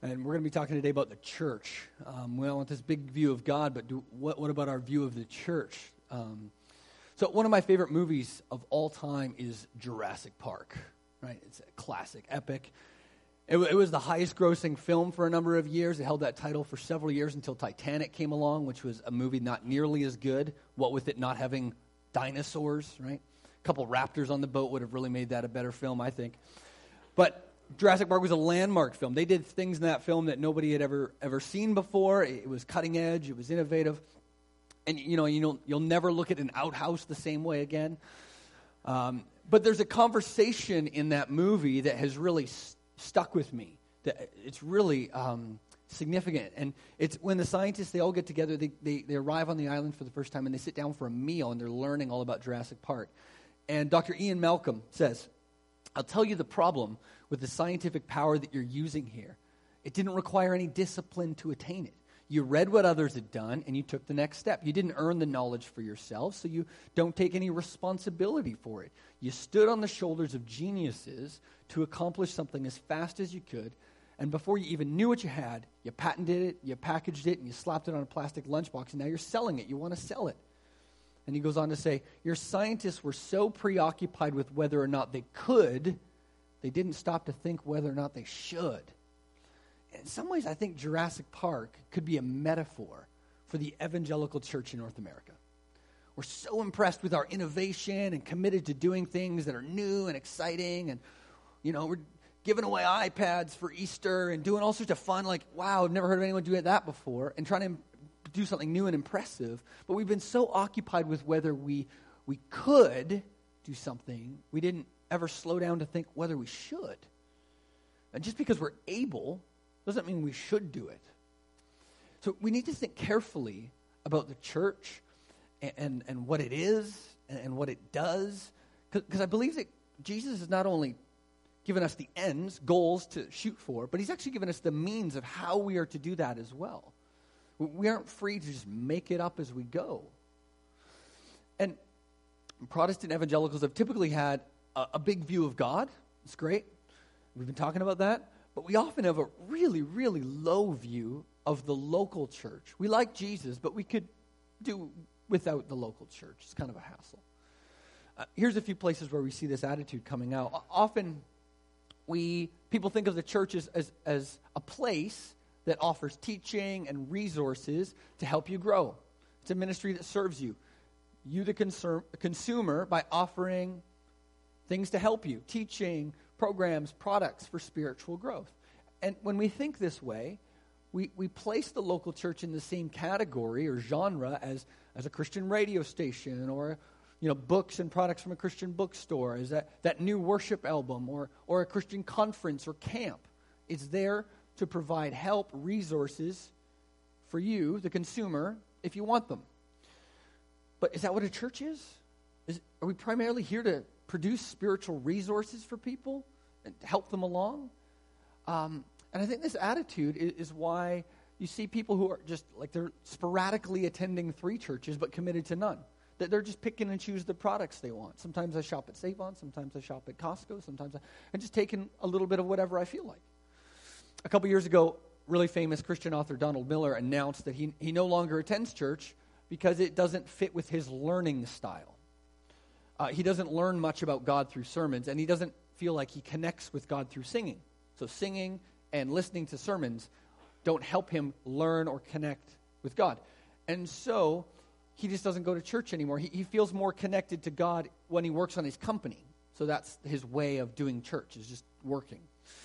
And we're going to be talking today about the church. We all want this big view of God, but what about our view of the church? So one of my favorite movies of all time is Jurassic Park, right? It's a classic, epic. It was the highest grossing film for a number of years. It held that title for several years until Titanic came along, which was a movie not nearly as good, what with it not having dinosaurs, right? A couple raptors on the boat would have really made that a better film, I think. But Jurassic Park was a landmark film. They did things in that film that nobody had ever seen before. It was cutting edge. It was innovative. And, you'll never look at an outhouse the same way again. But there's a conversation in that movie that has really stuck with me. That it's really significant. And it's when the scientists, they all get together, they arrive on the island for the first time, and they sit down for a meal, and they're learning all about Jurassic Park. And Dr. Ian Malcolm says, "I'll tell you the problem with the scientific power that you're using here. It didn't require any discipline to attain it. You read what others had done, and you took the next step. You didn't earn the knowledge for yourself, so you don't take any responsibility for it. You stood on the shoulders of geniuses to accomplish something as fast as you could, and before you even knew what you had, you patented it, you packaged it, and you slapped it on a plastic lunchbox, and now you're selling it. You want to sell it." And he goes on to say, "Your scientists were so preoccupied with whether or not they could, they didn't stop to think whether or not they should." In some ways, I think Jurassic Park could be a metaphor for the evangelical church in North America. We're so impressed with our innovation and committed to doing things that are new and exciting. And, we're giving away iPads for Easter and doing all sorts of fun, like, wow, I've never heard of anyone doing that before, and trying to do something new and impressive. But we've been so occupied with whether we could do something, we didn't ever slow down to think whether we should. And just because we're able doesn't mean we should do it. So we need to think carefully about the church and what it is and what it does. Because I believe that Jesus has not only given us the ends, goals to shoot for, but he's actually given us the means of how we are to do that as well. We aren't free to just make it up as we go. And Protestant evangelicals have typically had a big view of God. It's great. We've been talking about that. But we often have a really, really low view of the local church. We like Jesus, but we could do without the local church. It's kind of a hassle. Here's a few places where we see this attitude coming out. Often, people think of the church as a place that offers teaching and resources to help you grow. It's a ministry that serves you. You, the consumer, by offering things to help you, teaching, programs, products for spiritual growth. And when we think this way, we place the local church in the same category or genre as a Christian radio station, or books and products from a Christian bookstore, as that new worship album, or a Christian conference or camp. It's there to provide help, resources for you, the consumer, if you want them. But is that what a church is? Are we primarily here to produce spiritual resources for people and help them along? And I think this attitude is why you see people who are just like they're sporadically attending 3 churches but committed to none. That they're just picking and choose the products they want. Sometimes I shop at Save-On, sometimes I shop at Costco, sometimes I'm just taking a little bit of whatever I feel like. A couple years ago, really famous Christian author Donald Miller announced that he no longer attends church because it doesn't fit with his learning style. He doesn't learn much about God through sermons, and he doesn't feel like he connects with God through singing. So singing and listening to sermons don't help him learn or connect with God. And so he just doesn't go to church anymore. He feels more connected to God when he works on his company. So that's his way of doing church, is just working.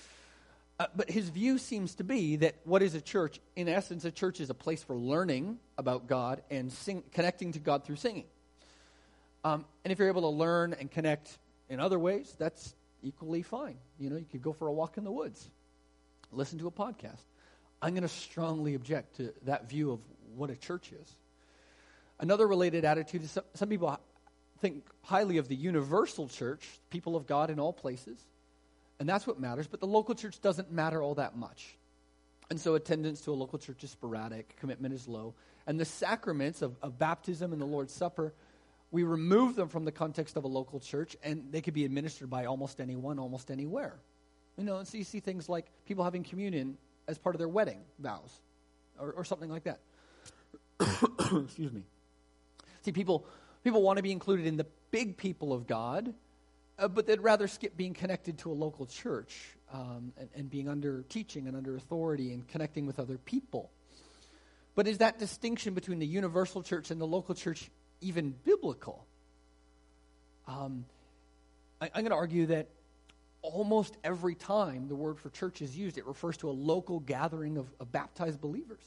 But his view seems to be that what is a church? In essence, a church is a place for learning about God and connecting to God through singing. And if you're able to learn and connect in other ways, that's equally fine. You could go for a walk in the woods, listen to a podcast. I'm going to strongly object to that view of what a church is. Another related attitude is some people think highly of the universal church, people of God in all places. And that's what matters, but the local church doesn't matter all that much. And so attendance to a local church is sporadic, commitment is low. And the sacraments of baptism and the Lord's Supper, we remove them from the context of a local church, and they could be administered by almost anyone, almost anywhere. And so you see things like people having communion as part of their wedding vows or something like that. Excuse me. See, people want to be included in the big people of God, but they'd rather skip being connected to a local church and being under teaching and under authority and connecting with other people. But is that distinction between the universal church and the local church even biblical? I'm going to argue that almost every time the word for church is used, it refers to a local gathering of baptized believers.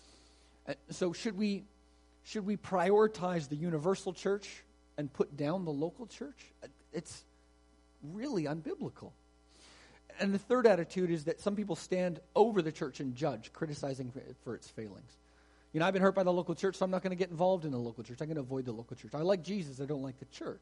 So should we prioritize the universal church and put down the local church? It's really unbiblical. And the third attitude is that some people stand over the church and judge, criticizing for its failings. You know, I've been hurt by the local church, so I'm not going to get involved in the local church. I'm going to avoid the local church. I like Jesus. I don't like the church.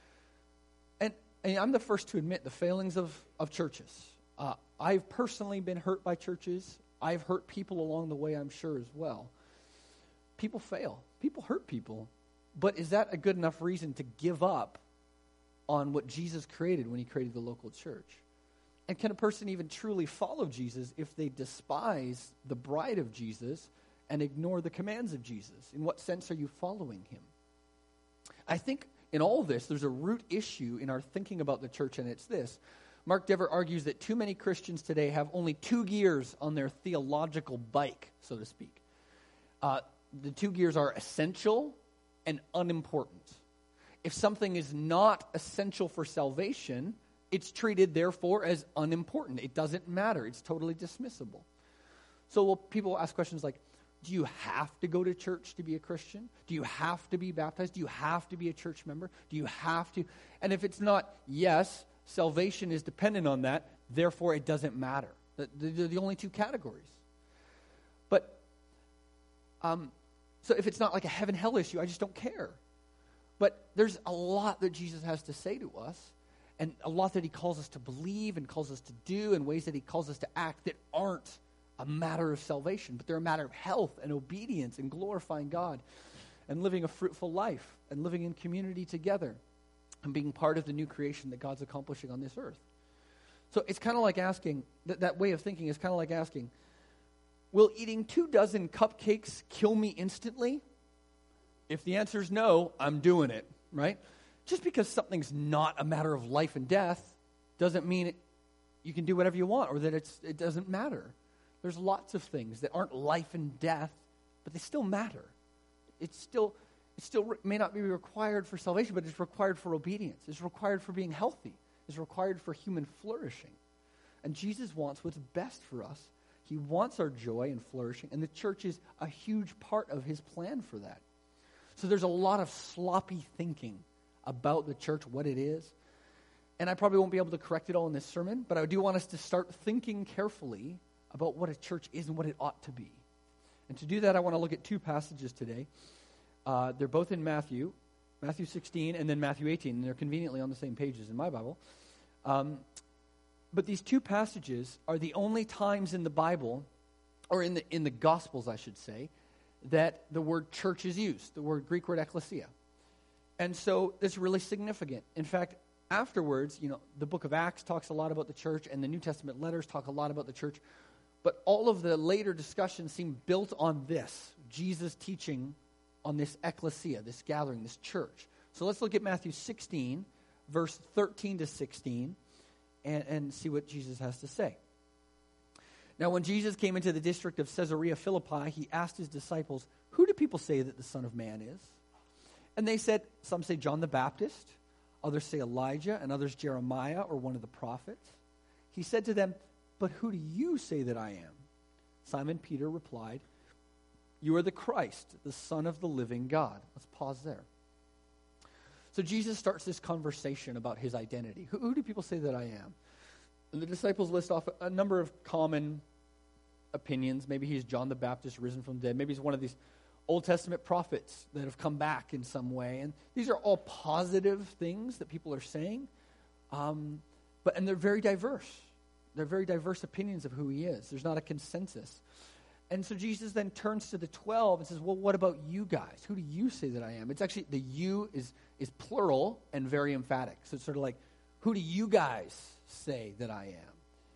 And I'm the first to admit the failings of churches. I've personally been hurt by churches. I've hurt people along the way, I'm sure, as well. People fail. People hurt people. But is that a good enough reason to give up on what Jesus created when he created the local church? And can a person even truly follow Jesus if they despise the bride of Jesus and ignore the commands of Jesus? In what sense are you following him? I think in all this, there's a root issue in our thinking about the church, and it's this. Mark Dever argues that too many Christians today have only 2 gears on their theological bike, so to speak. The 2 gears are essential and unimportant. If something is not essential for salvation, it's treated, therefore, as unimportant. It doesn't matter. It's totally dismissible. So people ask questions like, do you have to go to church to be a Christian? Do you have to be baptized? Do you have to be a church member? Do you have to? And if it's not yes, salvation is dependent on that, therefore it doesn't matter. They're the only 2 categories. But, so if it's not like a heaven-hell issue, I just don't care. But there's a lot that Jesus has to say to us, and a lot that he calls us to believe and calls us to do, and ways that he calls us to act that aren't a matter of salvation, but they're a matter of health and obedience and glorifying God and living a fruitful life and living in community together and being part of the new creation that God's accomplishing on this earth. So it's kind of like asking, that way of thinking is kind of like asking, will eating 24 cupcakes kill me instantly? If the answer is no, I'm doing it, right? Just because something's not a matter of life and death doesn't mean you can do whatever you want or that it doesn't matter. There's lots of things that aren't life and death, but they still matter. It still may not be required for salvation, but it's required for obedience. It's required for being healthy. It's required for human flourishing. And Jesus wants what's best for us. He wants our joy and flourishing, and the church is a huge part of his plan for that. So there's a lot of sloppy thinking about the church, what it is. And I probably won't be able to correct it all in this sermon, but I do want us to start thinking carefully about what a church is and what it ought to be. And to do that, I want to look at 2 passages today. They're both in Matthew 16 and then Matthew 18, and they're conveniently on the same pages in my Bible. But these 2 passages are the only times in the Bible, or in the Gospels, I should say, that the word church is used, the Greek word ekklesia. And so it's really significant. In fact, afterwards, the book of Acts talks a lot about the church, and the New Testament letters talk a lot about the church. But all of the later discussions seem built on this, Jesus teaching on this ekklesia, this gathering, this church. So let's look at Matthew 16, verse 13 to 16, and see what Jesus has to say. Now, when Jesus came into the district of Caesarea Philippi, he asked his disciples, "Who do people say that the Son of Man is?" And they said, some say John the Baptist, others say Elijah, and others Jeremiah or one of the prophets. He said to them, "But who do you say that I am?" Simon Peter replied, "You are the Christ, the Son of the living God." Let's pause there. So Jesus starts this conversation about his identity. Who do people say that I am? And the disciples list off a number of common opinions. Maybe he's John the Baptist risen from the dead. Maybe he's one of these Old Testament prophets that have come back in some way. And these are all positive things that people are saying. And they're very diverse. They're very diverse opinions of who he is. There's not a consensus. And so Jesus then turns to the 12 and says, well, what about you guys? Who do you say that I am? It's actually, the you is plural and very emphatic. So it's sort of like, who do you guys say that I am?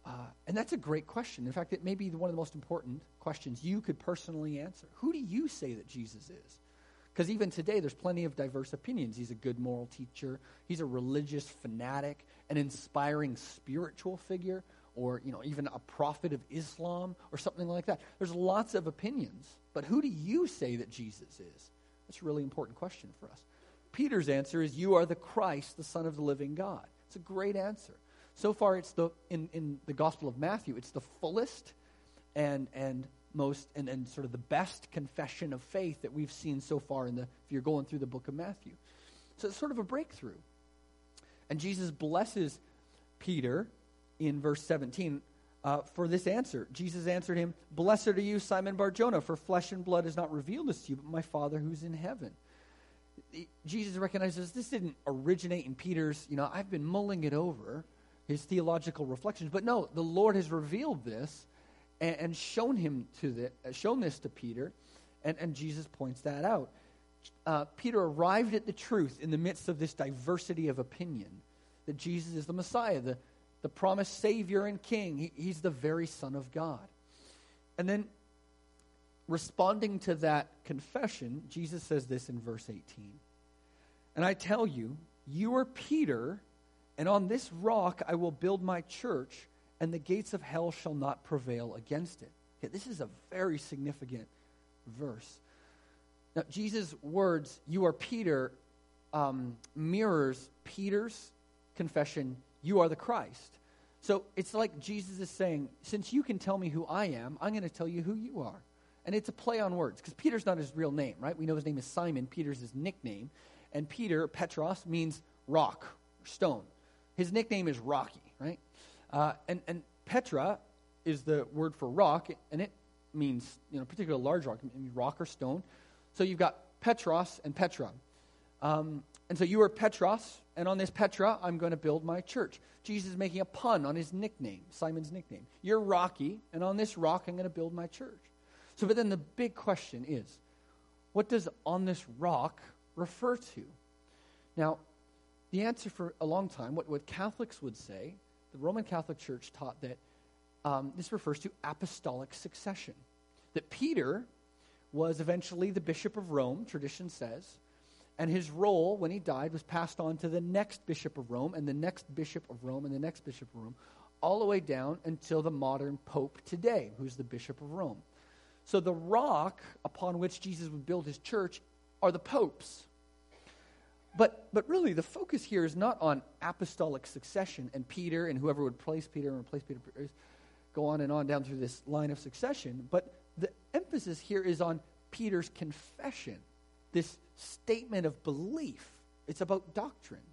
And that's a great question. In fact, it may be one of the most important questions you could personally answer. Who do you say that Jesus is? Because even today, there's plenty of diverse opinions. He's a good moral teacher. He's a religious fanatic, an inspiring spiritual figure, or even a prophet of Islam or something like that. There's lots of opinions. But who do you say that Jesus is? That's a really important question for us. Peter's answer is, you are the Christ, the Son of the living God. It's a great answer. So far, it's in the Gospel of Matthew, it's the fullest and most and sort of the best confession of faith that we've seen so far if you're going through the book of Matthew. So it's sort of a breakthrough. And Jesus blesses Peter in verse 17 for this answer. Jesus answered him, "Blessed are you, Simon Bar-Jonah, for flesh and blood has not revealed this to you, but my Father who's in heaven." Jesus recognizes this didn't originate in Peter's, I've been mulling it over, his theological reflections. But no, the Lord has revealed this and shown this to Peter, and Jesus points that out. Peter arrived at the truth in the midst of this diversity of opinion, that Jesus is the Messiah, the promised Savior and King. He's the very Son of God. And then, responding to that confession, Jesus says this in verse 18. "And I tell you, you are Peter, and on this rock I will build my church, and the gates of hell shall not prevail against it." Okay, this is a very significant verse. Now, Jesus' words, "you are Peter," mirrors Peter's confession, "you are the Christ." So it's like Jesus is saying, since you can tell me who I am, I'm going to tell you who you are. And it's a play on words, because Peter's not his real name, right? We know his name is Simon. Peter's his nickname. And Peter, Petros, means rock, or stone. His nickname is Rocky, right? And Petra is the word for rock, and it means, particularly large rock, it means rock or stone. So you've got Petros and Petra. And so you are Petros, and on this Petra, I'm going to build my church. Jesus is making a pun on his nickname, Simon's nickname. You're Rocky, and on this rock, I'm going to build my church. So, but then the big question is, what does "on this rock" refer to? Now, the answer for a long time, what Catholics would say, the Roman Catholic Church taught that this refers to apostolic succession. That Peter was eventually the Bishop of Rome, tradition says, and his role, when he died, was passed on to the next Bishop of Rome, and the next Bishop of Rome, and the next Bishop of Rome, all the way down until the modern Pope today, who's the Bishop of Rome. So the rock upon which Jesus would build his church are the popes. But really, the focus here is not on apostolic succession and Peter and whoever would replace Peter and replace Peter, go on and on down through this line of succession. But the emphasis here is on Peter's confession, this statement of belief. It's about doctrine.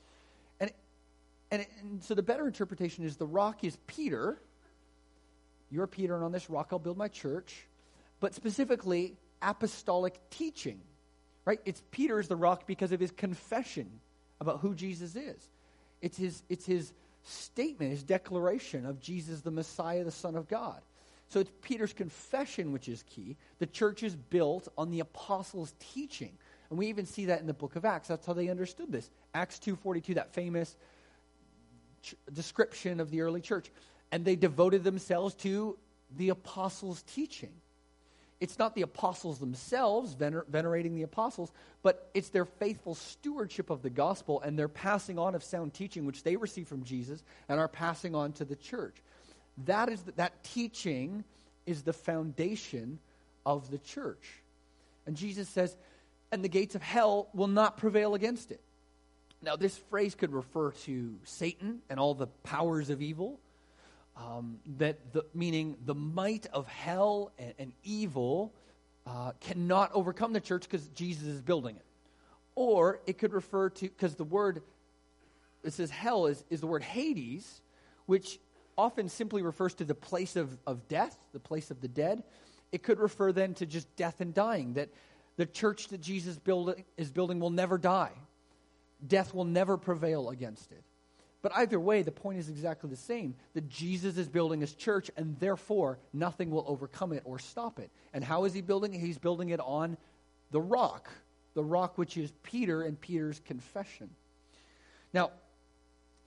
And so the better interpretation is the rock is Peter. You're Peter, and on this rock I'll build my church. But specifically, apostolic teaching. Right? It's Peter is the rock because of his confession about who Jesus is. It's his statement, his declaration of Jesus the Messiah, the Son of God. So it's Peter's confession which is key. The church is built on the apostles' teaching. And we even see that in the book of Acts. That's how they understood this. Acts 2:42, that famous description of the early church. And they devoted themselves to the apostles' teaching. It's not the apostles themselves venerating the apostles, but it's their faithful stewardship of the gospel and their passing on of sound teaching, which they received from Jesus and are passing on to the church. That teaching is the foundation of the church. And Jesus says, and the gates of hell will not prevail against it. Now, this phrase could refer to Satan and all the powers of evil. Meaning the might of hell and evil cannot overcome the church because Jesus is building it. Or it could refer to, because the word, it says hell is the word Hades, which often simply refers to the place of death, the place of the dead. It could refer then to just death and dying, that the church that Jesus is building will never die. Death will never prevail against it. But either way, the point is exactly the same, that Jesus is building his church, and therefore nothing will overcome it or stop it. And how is he building it? He's building it on the rock which is Peter and Peter's confession. Now,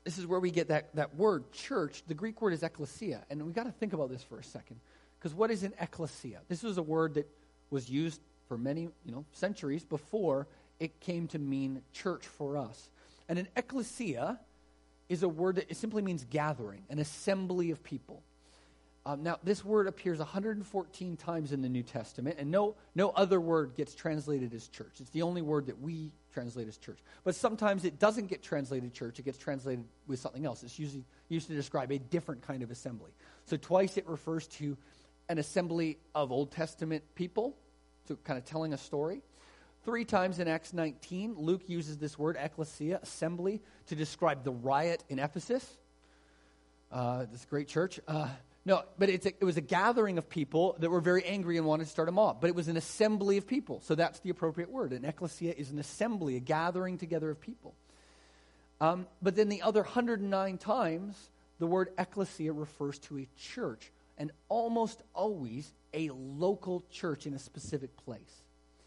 this is where we get that word, church. The Greek word is ekklesia. And we got to think about this for a second. Because what is an ekklesia? This was a word that was used for many centuries before it came to mean church for us. And an ekklesia is a word that it simply means gathering, an assembly of people. Now, this word appears 114 times in the New Testament, and no other word gets translated as church. It's the only word that we translate as church. But sometimes it doesn't get translated church. It gets translated with something else. It's usually used to describe a different kind of assembly. So twice it refers to an assembly of Old Testament people, so kind of telling a story. 3 times in Acts 19, Luke uses this word, ekklesia, assembly, to describe the riot in Ephesus. This great church. No, but it was a gathering of people that were very angry and wanted to start a mob. But it was an assembly of people, so that's the appropriate word. An ekklesia is an assembly, a gathering together of people. But then the other 109 times, the word ekklesia refers to a church, and almost always a local church in a specific place.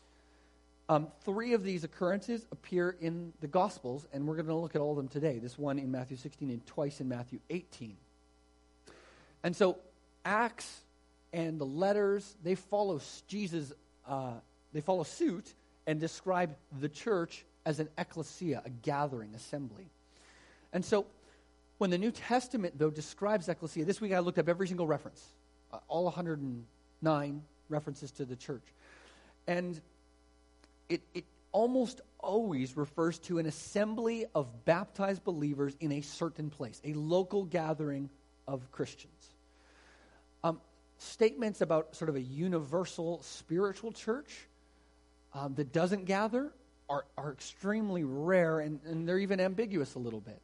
3 of these occurrences appear in the Gospels, and we're going to look at all of them today. This one in Matthew 16 and twice in Matthew 18. And so Acts and the letters, they follow Jesus, they follow suit and describe the church as an ekklesia, a gathering, assembly. And so when the New Testament, though, describes ekklesia, this week I looked up every single reference, all 109 references to the church. And it almost always refers to an assembly of baptized believers in a certain place, a local gathering of Christians. Statements about sort of a universal spiritual church that doesn't gather are extremely rare, and they're even ambiguous a little bit.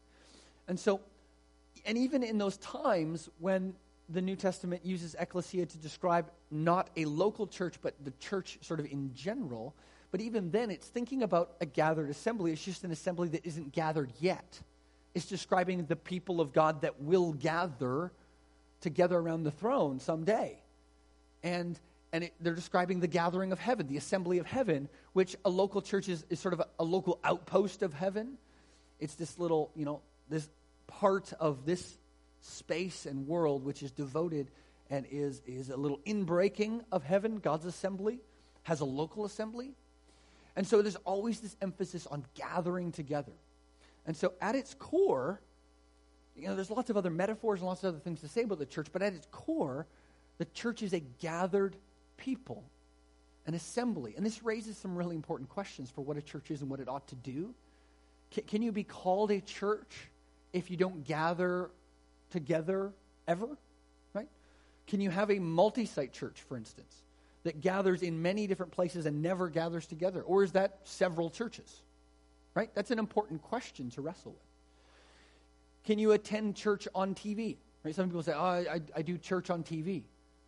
And even in those times when the New Testament uses ekklesia to describe not a local church, but the church sort of in general, but even then it's thinking about a gathered assembly. It's just an assembly that isn't gathered yet. It's describing the people of God that will gather together around the throne someday. And they're describing the gathering of heaven, the assembly of heaven, which a local church is sort of a local outpost of heaven. It's this little, this part of this space and world which is devoted and is a little inbreaking of heaven. God's assembly has a local assembly. And so there's always this emphasis on gathering together. And so at its core, there's lots of other metaphors and lots of other things to say about the church, but at its core, the church is a gathered people, an assembly. And this raises some really important questions for what a church is and what it ought to do. Can you be called a church if you don't gather together ever? Right? Can you have a multi-site church, for instance, that gathers in many different places and never gathers together? Or is that several churches? Right? That's an important question to wrestle with. Can you attend church on TV? Right? Some people say, I do church on TV.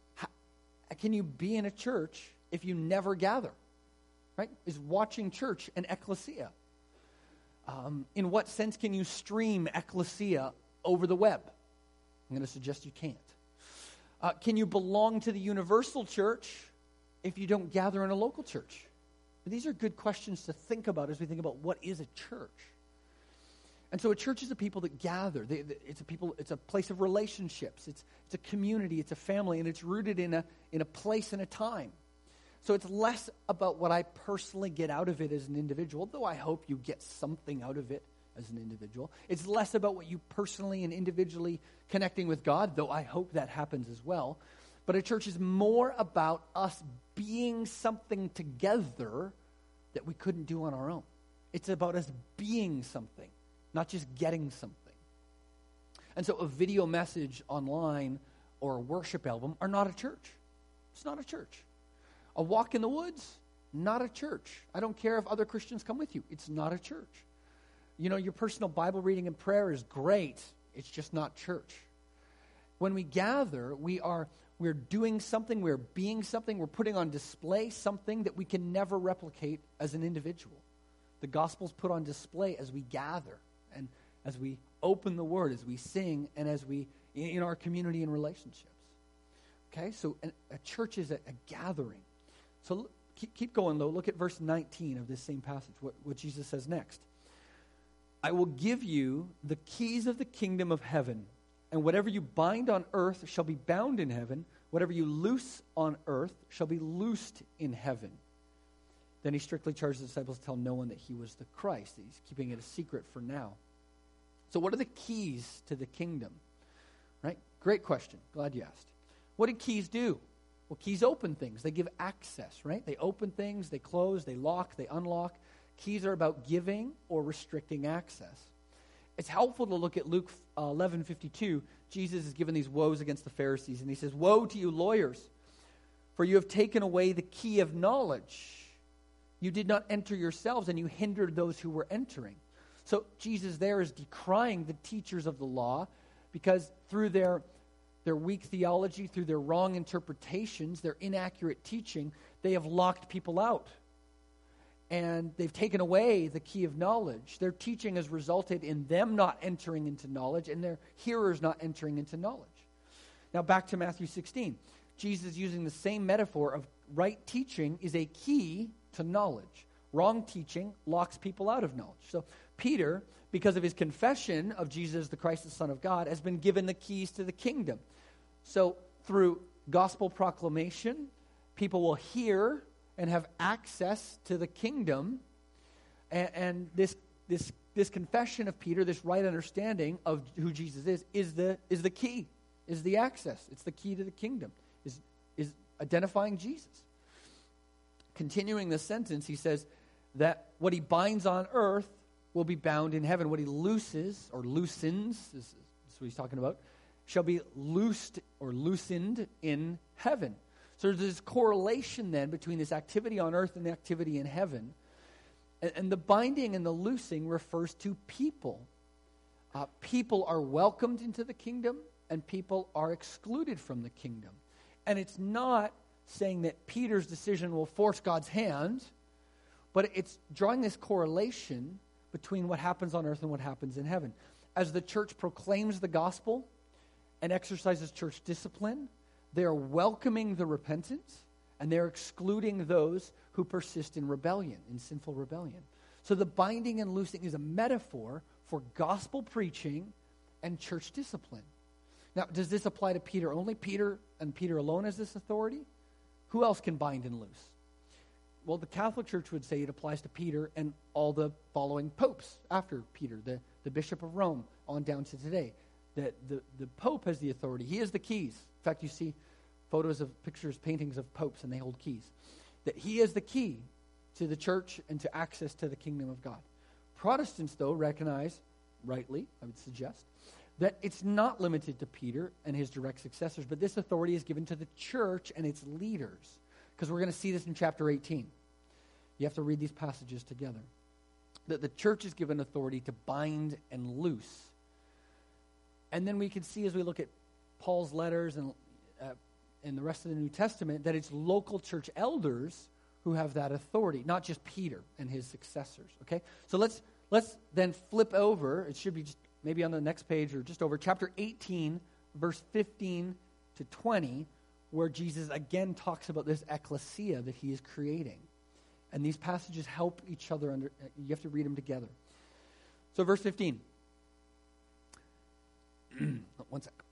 Can you be in a church if you never gather? Right? Is watching church an ekklesia? In what sense can you stream ekklesia over the web? I'm going to suggest you can't. Can you belong to the universal church if you don't gather in a local church? These are good questions to think about as we think about what is a church. And so a church is a people that gather. It's a place of relationships. It's a community. It's a family, and it's rooted in a place and a time. So it's less about what I personally get out of it as an individual, though I hope you get something out of it as an individual. It's less about what you personally and individually connecting with God, though I hope that happens as well. But a church is more about us being something together that we couldn't do on our own. It's about us being something, not just getting something. And so a video message online or a worship album are not a church. It's not a church. A walk in the woods, not a church. I don't care if other Christians come with you. It's not a church. Your personal Bible reading and prayer is great. It's just not church. When we gather, we're doing something, we're being something, we're putting on display something that we can never replicate as an individual. The gospel's put on display as we gather and as we open the word, as we sing, and as we, in our community and relationships. Okay, so a church is a gathering. So keep going, though. Look at verse 19 of this same passage, what Jesus says next. I will give you the keys of the kingdom of heaven, and whatever you bind on earth shall be bound in heaven. Whatever you loose on earth shall be loosed in heaven. Then he strictly charged the disciples to tell no one that he was the Christ. He's keeping it a secret for now. So what are the keys to the kingdom? Right? Great question. Glad you asked. What do keys do? Well, keys open things. They give access, right? They open things, they close, they lock, they unlock. Keys are about giving or restricting access. It's helpful to look at Luke 11:52. Jesus is given these woes against the Pharisees, and he says, "Woe to you, lawyers, for you have taken away the key of knowledge. You did not enter yourselves, and you hindered those who were entering." So Jesus there is decrying the teachers of the law because through their weak theology, through their wrong interpretations, their inaccurate teaching, they have locked people out. And they've taken away the key of knowledge. Their teaching has resulted in them not entering into knowledge and their hearers not entering into knowledge. Now back to Matthew 16. Jesus using the same metaphor of right teaching is a key to knowledge. Wrong teaching locks people out of knowledge. So Peter, because of his confession of Jesus the Christ, the Son of God, has been given the keys to the kingdom. So through gospel proclamation, people will hear and have access to the kingdom. And this confession of Peter, this right understanding of who Jesus is the key, is the access. It's the key to the kingdom, is identifying Jesus. Continuing the sentence, he says that what he binds on earth will be bound in heaven. What he looses or loosens, this is what he's talking about, shall be loosed or loosened in heaven. So there's this correlation then between this activity on earth and the activity in heaven. And the binding and the loosing refers to people. People are welcomed into the kingdom and people are excluded from the kingdom. And it's not saying that Peter's decision will force God's hand, but it's drawing this correlation between what happens on earth and what happens in heaven. As the church proclaims the gospel and exercises church discipline, they are welcoming the repentant, and they're excluding those who persist in rebellion, in sinful rebellion. So the binding and loosing is a metaphor for gospel preaching and church discipline. Now, does this apply to Peter only? Peter and Peter alone has this authority? Who else can bind and loose? Well, the Catholic Church would say it applies to Peter and all the following popes after Peter, the Bishop of Rome, on down to today. The Pope has the authority. He has the keys. In fact, you see photos of pictures, paintings of popes, and they hold keys. That he is the key to the church and to access to the kingdom of God. Protestants, though, recognize, rightly, I would suggest, that it's not limited to Peter and his direct successors, but this authority is given to the church and its leaders. Because we're going to see this in chapter 18. You have to read these passages together. That the church is given authority to bind and loose. And then we can see as we look at Paul's letters and the rest of the New Testament that it's local church elders who have that authority, not just Peter and his successors. Okay, so let's then flip over. It should be just maybe on the next page or just over chapter 18, verse 15 to 20, where Jesus again talks about this ecclesia that he is creating. And these passages help each other. You have to read them together. So verse 15. One sec.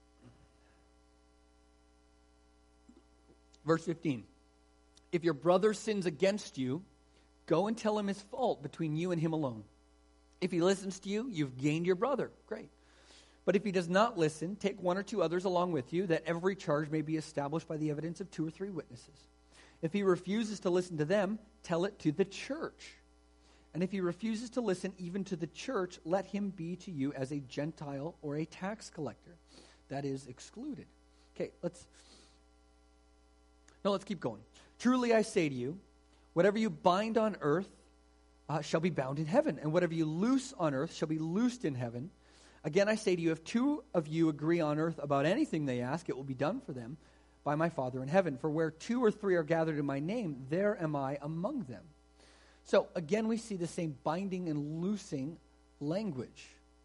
Verse 15. If your brother sins against you, go and tell him his fault between you and him alone. If he listens to you, you've gained your brother. Great. But if he does not listen, take one or two others along with you, that every charge may be established by the evidence of 2 or 3 witnesses. If he refuses to listen to them, tell it to the church. And if he refuses to listen even to the church, let him be to you as a Gentile or a tax collector. That is excluded. Okay, let's keep going. Truly I say to you, whatever you bind on earth shall be bound in heaven, and whatever you loose on earth shall be loosed in heaven. Again I say to you, if 2 of you agree on earth about anything they ask, it will be done for them by my Father in heaven. For where 2 or 3 are gathered in my name, there am I among them. So, again, we see the same binding and loosing language.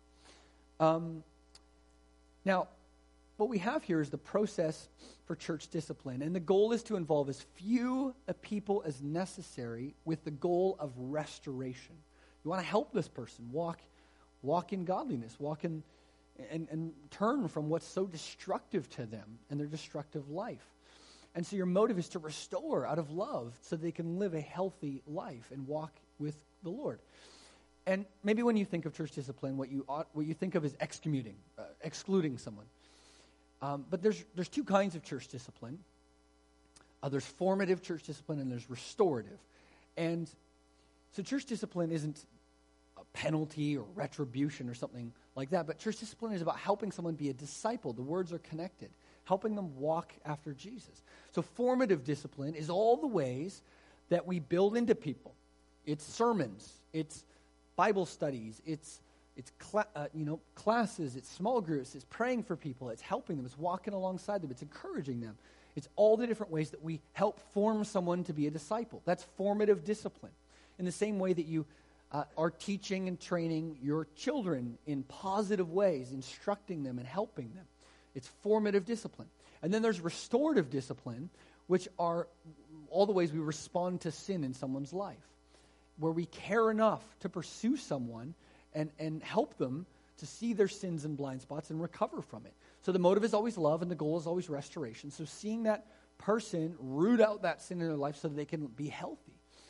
Now, what we have here is the process for church discipline. And the goal is to involve as few people as necessary with the goal of restoration. You want to help this person walk walk in godliness, walk in and turn from what's so destructive to them and their destructive life. And so your motive is to restore out of love so they can live a healthy life and walk with the Lord. And maybe when you think of church discipline, what you think of is excluding someone. But there's two kinds of church discipline. There's formative church discipline and there's restorative. And so church discipline isn't a penalty or retribution or something like that, but church discipline is about helping someone be a disciple. The words are connected, helping them walk after Jesus. So formative discipline is all the ways that we build into people. It's sermons, it's Bible studies, it's classes, it's small groups, it's praying for people, it's helping them, it's walking alongside them, it's encouraging them. It's all the different ways that we help form someone to be a disciple. That's formative discipline. In the same way that you are teaching and training your children in positive ways, instructing them and helping them. It's formative discipline. And then there's restorative discipline, which are all the ways we respond to sin in someone's life, where we care enough to pursue someone and help them to see their sins and blind spots and recover from it. So the motive is always love and the goal is always restoration. So seeing that person root out that sin in their life so that they can be healthy.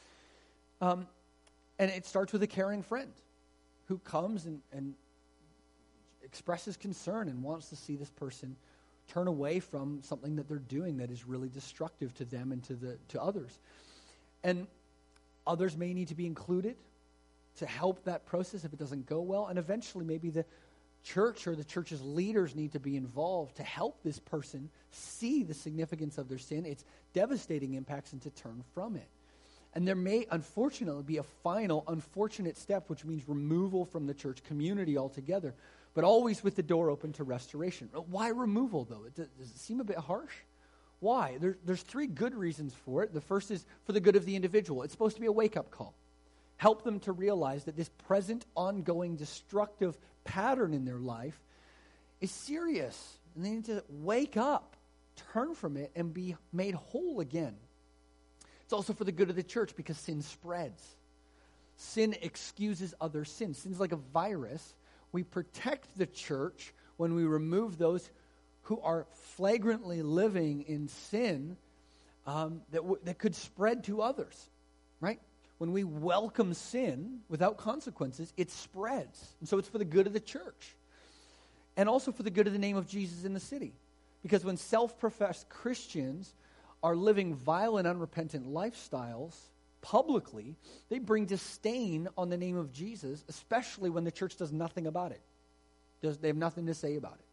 And it starts with a caring friend who comes and expresses concern and wants to see this person turn away from something that they're doing that is really destructive to them and to others. And others may need to be included to help that process if it doesn't go well. And eventually maybe the church or the church's leaders need to be involved to help this person see the significance of their sin, its devastating impacts, and to turn from it. And there may, unfortunately, be a final unfortunate step, which means removal from the church community altogether, but always with the door open to restoration. Why removal, though? Does it seem a bit harsh? Why? There's three good reasons for it. The first is for the good of the individual. It's supposed to be a wake-up call. Help them to realize that this present, ongoing, destructive pattern in their life is serious, and they need to wake up, turn from it, and be made whole again. It's also for the good of the church because sin spreads. Sin excuses other sins. Sin's like a virus. We protect the church when we remove those who are flagrantly living in sin that could spread to others, right? When we welcome sin without consequences, it spreads. And so it's for the good of the church. And also for the good of the name of Jesus in the city. Because when self-professed Christians are living vile and unrepentant lifestyles publicly, they bring disdain on the name of Jesus, especially when the church does nothing about it. They have nothing to say about it.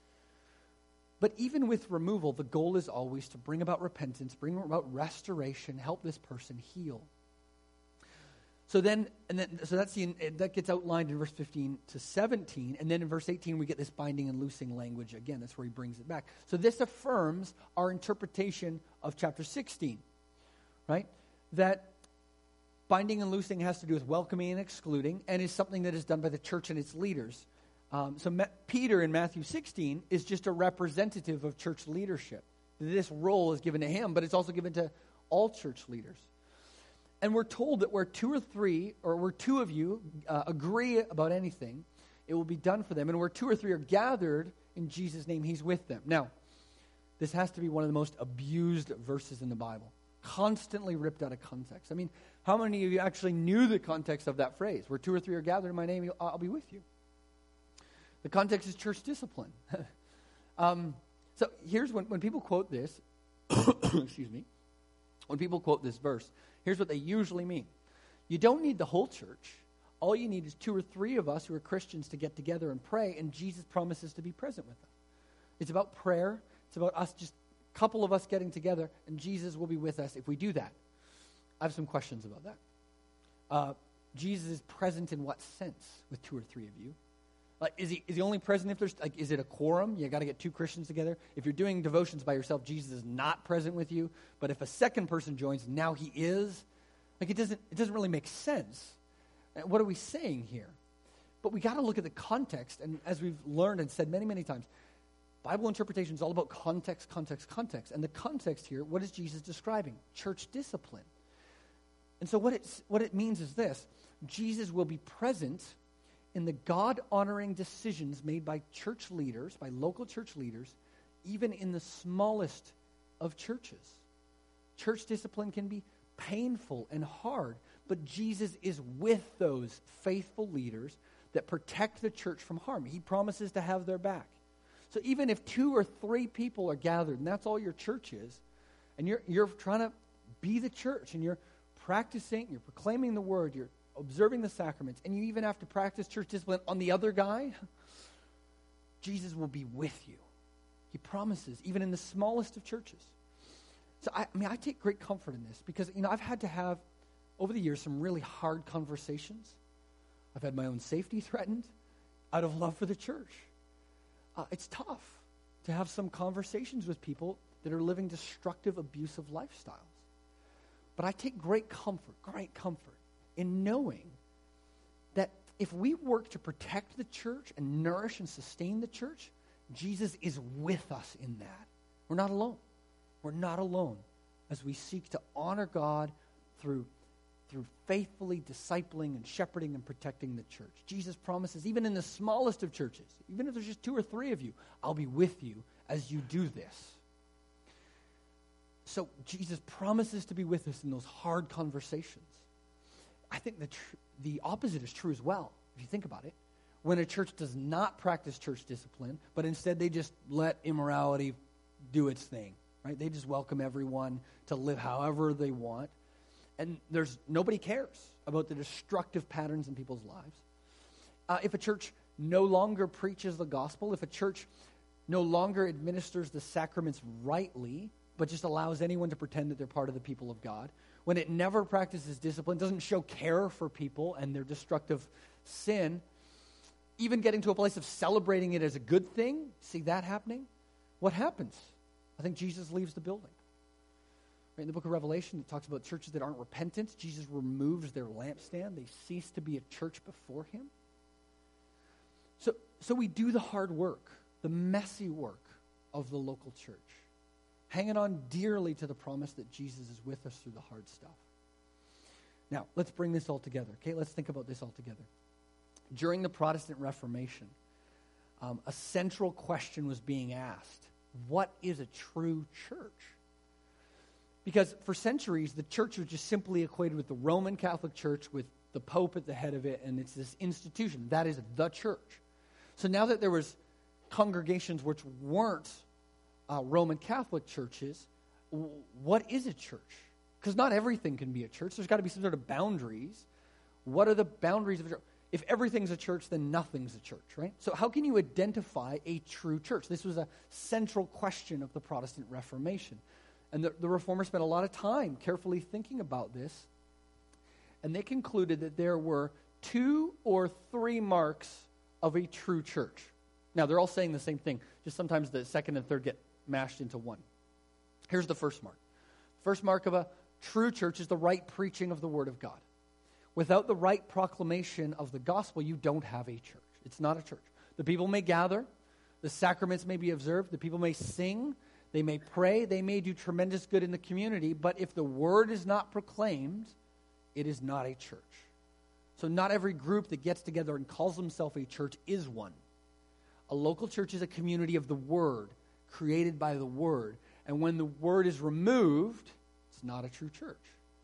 But even with removal, the goal is always to bring about repentance, bring about restoration, help this person heal. So that gets outlined in verse 15 to 17, and then in verse 18 we get this binding and loosing language again. That's where he brings it back. So this affirms our interpretation of chapter 16, right? That binding and loosing has to do with welcoming and excluding, and is something that is done by the church and its leaders. Peter in Matthew 16 is just a representative of church leadership. This role is given to him, but it's also given to all church leaders. And we're told that where two of you agree about anything, it will be done for them. And where two or three are gathered in Jesus' name, he's with them. Now, this has to be one of the most abused verses in the Bible. Constantly ripped out of context. I mean, how many of you actually knew the context of that phrase? Where two or three are gathered in my name, I'll be with you. The context is church discipline. So here's when people quote this, excuse me, when people quote this verse, here's what they usually mean. You don't need the whole church. All you need is two or three of us who are Christians to get together and pray, and Jesus promises to be present with us. It's about prayer. It's about us, just a couple of us getting together, and Jesus will be with us if we do that. I have some questions about that. Jesus is present in what sense with two or three of you? Like, is he only present if there's, like, is it a quorum? You got to get two Christians together. If you're doing devotions by yourself, Jesus is not present with you. But if a second person joins, now he is. Like, it doesn't really make sense. What are we saying here? But we got to look at the context. And as we've learned and said many, many times, Bible interpretation is all about context, context, context. And the context here, what is Jesus describing? Church discipline. And so what it means is this: Jesus will be present in the God-honoring decisions made by church leaders, by local church leaders, even in the smallest of churches. Church discipline can be painful and hard, but Jesus is with those faithful leaders that protect the church from harm. He promises to have their back. So even if 2 or 3 people are gathered, and that's all your church is, and you're trying to be the church, and you're practicing, you're proclaiming the word, you're observing the sacraments, and you even have to practice church discipline on the other guy, Jesus will be with you. He promises, even in the smallest of churches. So I take great comfort in this because, I've had to have, over the years, some really hard conversations. I've had my own safety threatened out of love for the church. It's tough to have some conversations with people that are living destructive, abusive lifestyles. But I take great comfort in knowing that if we work to protect the church and nourish and sustain the church, Jesus is with us in that. We're not alone. We're not alone as we seek to honor God through faithfully discipling and shepherding and protecting the church. Jesus promises, even in the smallest of churches, even if there's just 2 or 3 of you, I'll be with you as you do this. So Jesus promises to be with us in those hard conversations. I think the opposite is true as well, if you think about it. When a church does not practice church discipline, but instead they just let immorality do its thing, right? They just welcome everyone to live however they want. And nobody cares about the destructive patterns in people's lives. If a church no longer preaches the gospel, if a church no longer administers the sacraments rightly, but just allows anyone to pretend that they're part of the people of God, when it never practices discipline, doesn't show care for people and their destructive sin, even getting to a place of celebrating it as a good thing, see that happening? What happens? I think Jesus leaves the building. Right, in the book of Revelation, it talks about churches that aren't repentant. Jesus removes their lampstand. They cease to be a church before him. So we do the hard work, the messy work of the local church, hanging on dearly to the promise that Jesus is with us through the hard stuff. Now, let's bring this all together, okay? Let's think about this all together. During the Protestant Reformation, a central question was being asked. What is a true church? Because for centuries, the church was just simply equated with the Roman Catholic Church with the Pope at the head of it, and it's this institution. That is the church. So now that there was congregations which weren't Roman Catholic churches, what is a church? Because not everything can be a church. There's got to be some sort of boundaries. What are the boundaries of a church? If everything's a church, then nothing's a church, right? So how can you identify a true church? This was a central question of the Protestant Reformation. And the Reformers spent a lot of time carefully thinking about this. And they concluded that there were 2 or 3 marks of a true church. Now, they're all saying the same thing. Just sometimes the second and third get mashed into one. Here's the first mark. First mark of a true church is the right preaching of the Word of God. Without the right proclamation of the gospel, you don't have a church. It's not a church. The people may gather. The sacraments may be observed. The people may sing. They may pray. They may do tremendous good in the community. But if the word is not proclaimed, it is not a church. So not every group that gets together and calls themselves a church is one. A local church is a community of the word, created by the word. And when the word is removed, it's not a true church.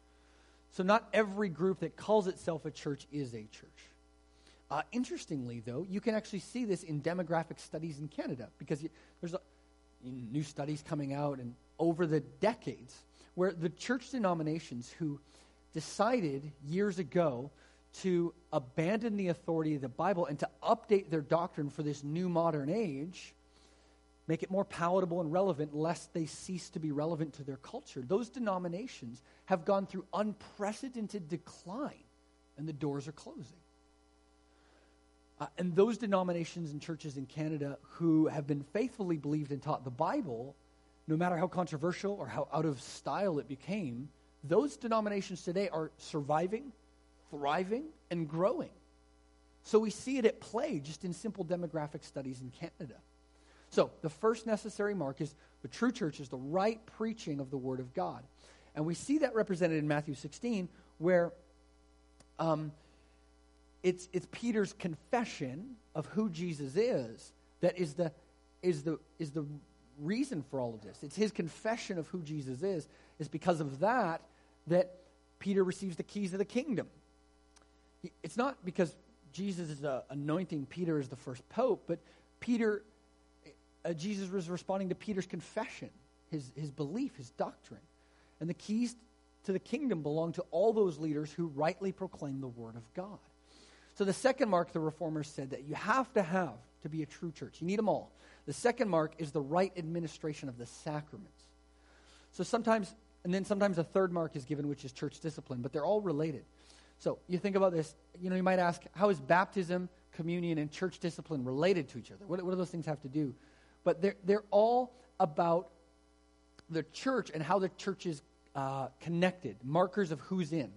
So not every group that calls itself a church is a church. Interestingly, though, you can actually see this in demographic studies in Canada because there's new studies coming out and over the decades where the church denominations who decided years ago to abandon the authority of the Bible and to update their doctrine for this new modern age, make it more palatable and relevant lest they cease to be relevant to their culture. Those denominations have gone through unprecedented decline, and the doors are closing. And those denominations and churches in Canada who have been faithfully believed and taught the Bible, no matter how controversial or how out of style it became, those denominations today are surviving, thriving, and growing. So we see it at play just in simple demographic studies in Canada. So the first necessary mark is the true church is the right preaching of the Word of God. And we see that represented in Matthew 16 where it's Peter's confession of who Jesus is that is the reason for all of this. It's his confession of who Jesus is because of that Peter receives the keys of the kingdom. It's not because Jesus is anointing Peter as the first pope, but Jesus was responding to Peter's confession, his belief, his doctrine. And the keys to the kingdom belong to all those leaders who rightly proclaim the word of God. So the second mark the reformers said that you have to be a true church. You need them all. The second mark is the right administration of the sacraments. So sometimes a third mark is given, which is church discipline, but they're all related. So you think about this, you might ask, how is baptism, communion, and church discipline related to each other? What do those things have to do? But they're all about the church and how the church is connected, markers of who's in.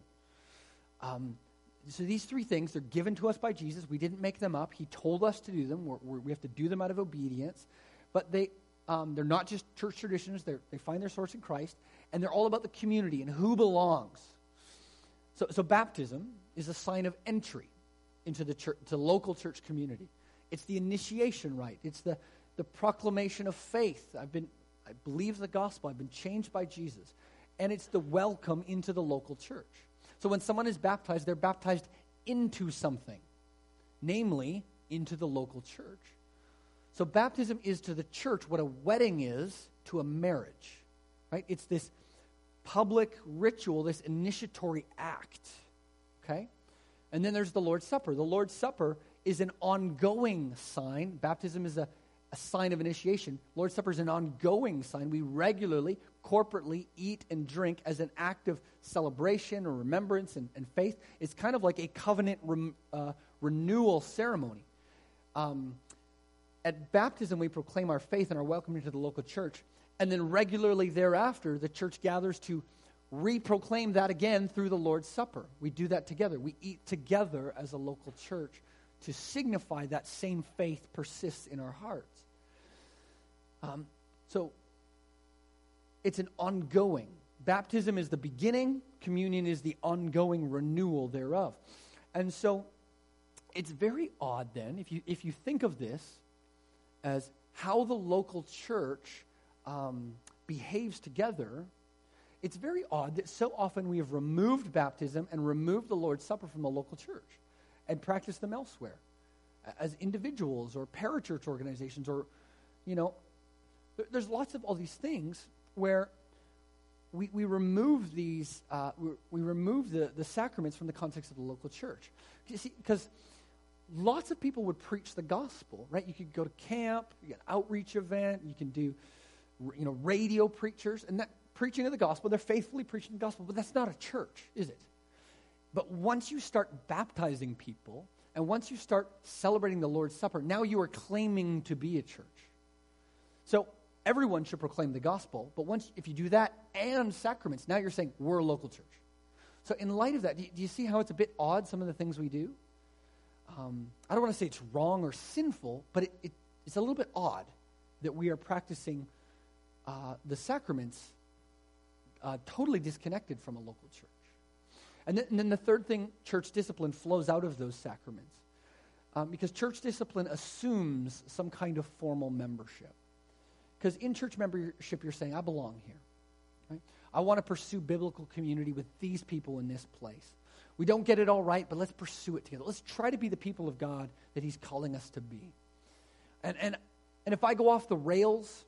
So these three things, they're given to us by Jesus. We didn't make them up. He told us to do them. We have to do them out of obedience. But they're not just church traditions. They find their source in Christ. And they're all about the community and who belongs. So baptism is a sign of entry into the church, to local church community. It's the initiation rite. It's the proclamation of faith. I believe the gospel. I've been changed by Jesus. And it's the welcome into the local church. So when someone is baptized, they're baptized into something, namely into the local church. So baptism is to the church what a wedding is to a marriage, right? It's this public ritual, this initiatory act, okay? And then there's the Lord's Supper. The Lord's Supper is an ongoing sign. Baptism is a sign of initiation. Lord's Supper is an ongoing sign. We regularly, corporately eat and drink as an act of celebration or remembrance and faith. It's kind of like a covenant renewal ceremony. At baptism, we proclaim our faith and our welcome into the local church. And then regularly thereafter, the church gathers to reproclaim that again through the Lord's Supper. We do that together. We eat together as a local church to signify that same faith persists in our hearts. So it's an ongoing. Baptism is the beginning. Communion is the ongoing renewal thereof. And so it's very odd then, if you think of this as how the local church behaves together, it's very odd that so often we have removed baptism and removed the Lord's Supper from the local church and practiced them elsewhere as individuals or parachurch organizations or, there's lots of all these things where we remove these, we remove the sacraments from the context of the local church. You see, because lots of people would preach the gospel, right? You could go to camp, you get an outreach event, you can do, radio preachers, and that preaching of the gospel, they're faithfully preaching the gospel, but that's not a church, is it? But once you start baptizing people, and once you start celebrating the Lord's Supper, now you are claiming to be a church. So everyone should proclaim the gospel, but if you do that and sacraments, now you're saying we're a local church. So in light of that, do you see how it's a bit odd, some of the things we do? I don't want to say it's wrong or sinful, but it's a little bit odd that we are practicing the sacraments totally disconnected from a local church. And then the third thing, church discipline flows out of those sacraments. Because church discipline assumes some kind of formal membership. Because in church membership, you're saying, I belong here. Right? I want to pursue biblical community with these people in this place. We don't get it all right, but let's pursue it together. Let's try to be the people of God that he's calling us to be. And if I go off the rails,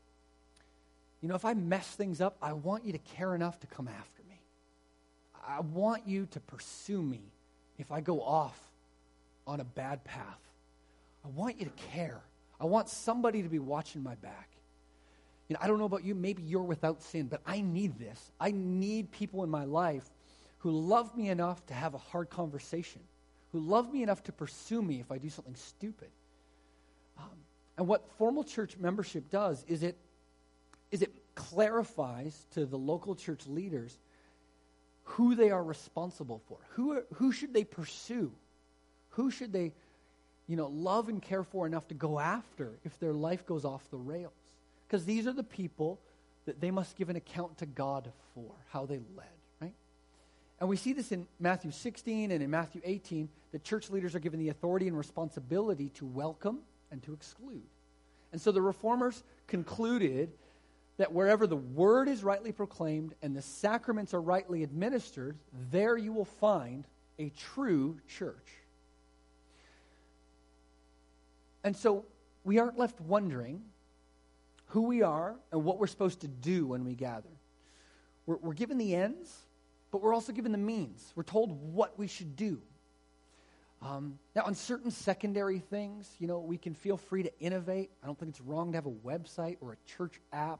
if I mess things up, I want you to care enough to come after me. I want you to pursue me if I go off on a bad path. I want you to care. I want somebody to be watching my back. I don't know about you, maybe you're without sin, but I need this. I need people in my life who love me enough to have a hard conversation, who love me enough to pursue me if I do something stupid. And what formal church membership does is it clarifies to the local church leaders who they are responsible for. Who should they pursue? Who should they, love and care for enough to go after if their life goes off the rails? Because these are the people that they must give an account to God for, how they led, right? And we see this in Matthew 16 and in Matthew 18, that church leaders are given the authority and responsibility to welcome and to exclude. And so the reformers concluded that wherever the word is rightly proclaimed and the sacraments are rightly administered, there you will find a true church. And so we aren't left wondering who we are and what we're supposed to do when we gather. We're given the ends, but we're also given the means. We're told what we should do. Now, on certain secondary things, we can feel free to innovate. I don't think it's wrong to have a website or a church app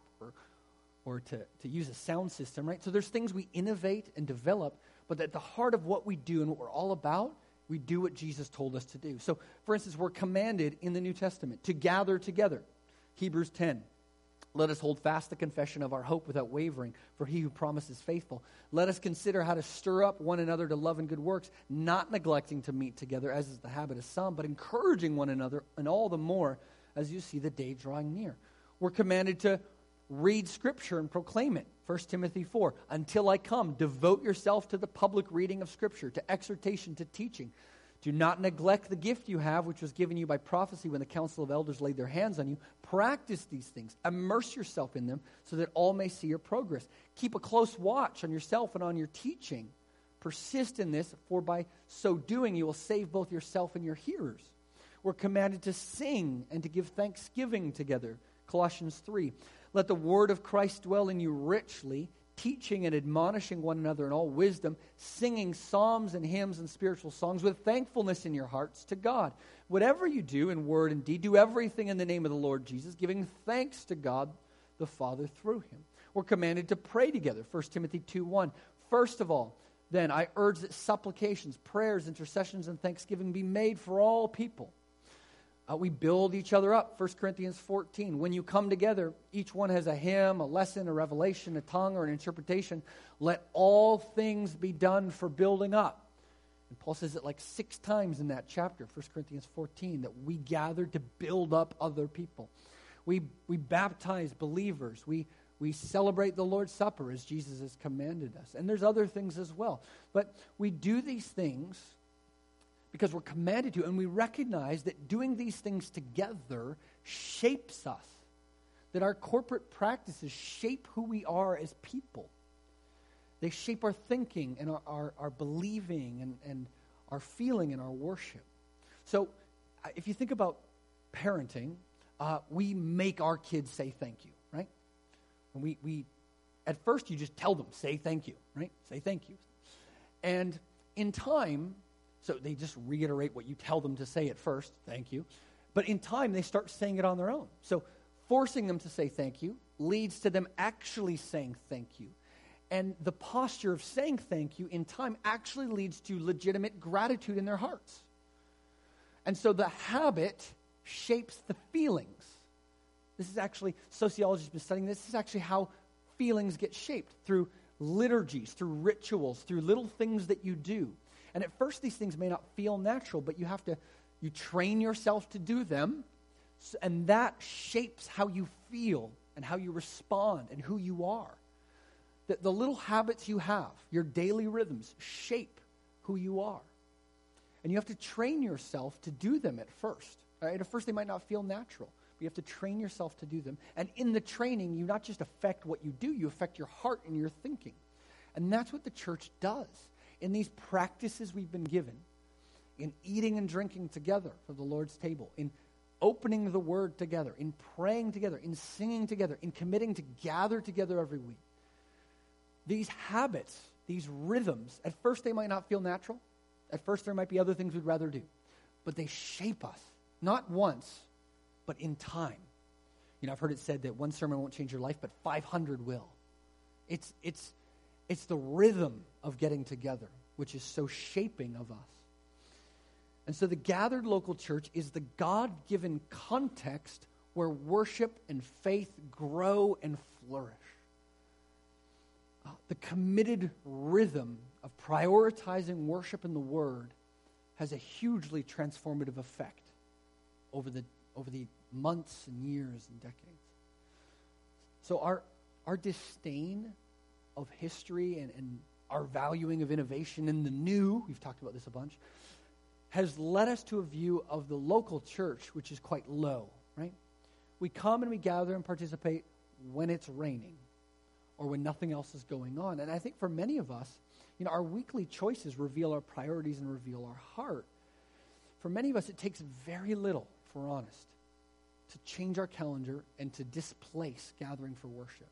or to use a sound system, right? So there's things we innovate and develop, but at the heart of what we do and what we're all about, we do what Jesus told us to do. So, for instance, we're commanded in the New Testament to gather together. Hebrews 10. Let us hold fast the confession of our hope without wavering, for he who promises faithful. Let us consider how to stir up one another to love and good works, not neglecting to meet together, as is the habit of some, but encouraging one another, and all the more as you see the day drawing near. We're commanded to read Scripture and proclaim it. 1 Timothy 4, until I come, devote yourself to the public reading of Scripture, to exhortation, to teaching. Do not neglect the gift you have, which was given you by prophecy when the council of elders laid their hands on you. Practice these things. Immerse yourself in them so that all may see your progress. Keep a close watch on yourself and on your teaching. Persist in this, for by so doing you will save both yourself and your hearers. We're commanded to sing and to give thanksgiving together. Colossians 3. Let the word of Christ dwell in you richly, teaching and admonishing one another in all wisdom, singing psalms and hymns and spiritual songs with thankfulness in your hearts to God. Whatever you do in word and deed, do everything in the name of the Lord Jesus, giving thanks to God the Father through him. We're commanded to pray together. 1 Timothy 2:1. First of all, then, I urge that supplications, prayers, intercessions, and thanksgiving be made for all people. We build each other up. 1 Corinthians 14. When you come together, each one has a hymn, a lesson, a revelation, a tongue, or an interpretation. Let all things be done for building up. And Paul says it like 6 times in that chapter, 1 Corinthians 14, that we gather to build up other people. We baptize believers. We celebrate the Lord's Supper as Jesus has commanded us. And there's other things as well. But we do these things because we're commanded to, and we recognize that doing these things together shapes us, that our corporate practices shape who we are as people. They shape our thinking and our believing and our feeling and our worship. So if you think about parenting, we make our kids say thank you, right? And we at first you just tell them, say thank you, right? Say thank you. And in time, so they just reiterate what you tell them to say at first, thank you. But in time, they start saying it on their own. So forcing them to say thank you leads to them actually saying thank you. And the posture of saying thank you in time actually leads to legitimate gratitude in their hearts. And so the habit shapes the feelings. This is actually, sociology has been studying this. This is actually how feelings get shaped, through liturgies, through rituals, through little things that you do. And at first, these things may not feel natural, but you train yourself to do them, and that shapes how you feel and how you respond and who you are. The little habits you have, your daily rhythms, shape who you are. And you have to train yourself to do them at first. Right? At first, they might not feel natural, but you have to train yourself to do them. And in the training, you not just affect what you do, you affect your heart and your thinking. And that's what the church does. In these practices we've been given, in eating and drinking together for the Lord's table, in opening the Word together, in praying together, in singing together, in committing to gather together every week. These habits, these rhythms, at first they might not feel natural. At first there might be other things we'd rather do. But they shape us, not once, but in time. I've heard it said that one sermon won't change your life, but 500 will. It's the rhythm of getting together, which is so shaping of us. And so the gathered local church is the God-given context where worship and faith grow and flourish. The committed rhythm of prioritizing worship in the Word has a hugely transformative effect over the months and years and decades. So our disdain of history and our valuing of innovation in the new, we've talked about this a bunch, has led us to a view of the local church, which is quite low, right? We come and we gather and participate when it's raining or when nothing else is going on. And I think for many of us, our weekly choices reveal our priorities and reveal our heart. For many of us, it takes very little, if we're honest, to change our calendar and to displace gathering for worship.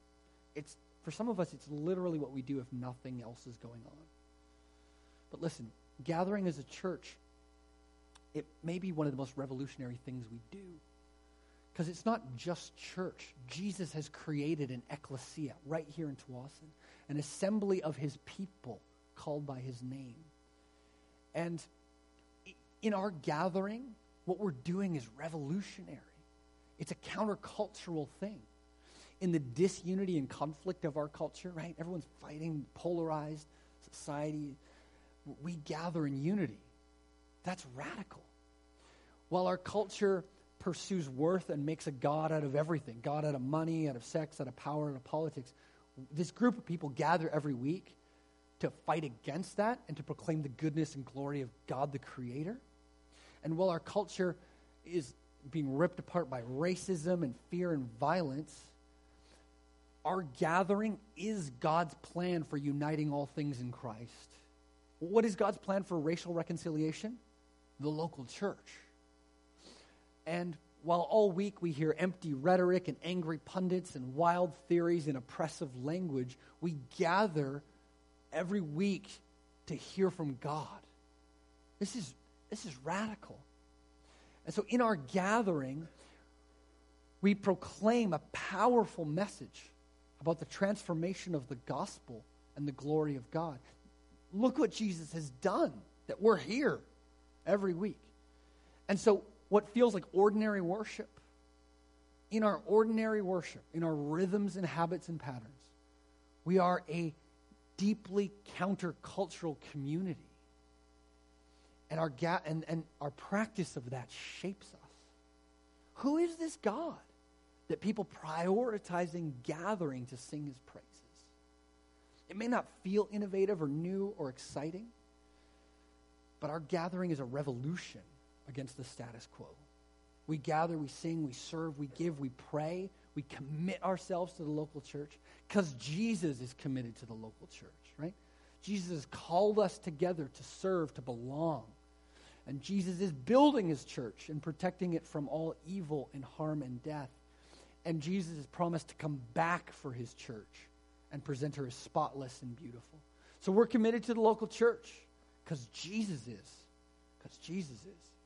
For some of us, it's literally what we do if nothing else is going on. But listen, gathering as a church, it may be one of the most revolutionary things we do. Because it's not just church. Jesus has created an ecclesia right here in Tsawwassen, an assembly of his people called by his name. And in our gathering, what we're doing is revolutionary. It's a countercultural thing. In the disunity and conflict of our culture, right? Everyone's fighting, polarized society. We gather in unity. That's radical. While our culture pursues worth and makes a God out of everything, God out of money, out of sex, out of power, out of politics, this group of people gather every week to fight against that and to proclaim the goodness and glory of God the Creator. And while our culture is being ripped apart by racism and fear and violence, our gathering is God's plan for uniting all things in Christ. What is God's plan for racial reconciliation? The local church. And while all week we hear empty rhetoric and angry pundits and wild theories and oppressive language, we gather every week to hear from God. This is radical. And so in our gathering, we proclaim a powerful message about the transformation of the gospel and the glory of God. Look what Jesus has done, that we're here every week. And so what feels like ordinary worship, in our ordinary worship, in our rhythms and habits and patterns, we are a deeply countercultural community. And our practice of that shapes us. Who is this God that people prioritizing gathering to sing his praises? It may not feel innovative or new or exciting, but our gathering is a revolution against the status quo. We gather, we sing, we serve, we give, we pray, we commit ourselves to the local church because Jesus is committed to the local church, right? Jesus has called us together to serve, to belong. And Jesus is building his church and protecting it from all evil and harm and death. And Jesus has promised to come back for his church and present her as spotless and beautiful. So we're committed to the local church because Jesus is. Because Jesus is.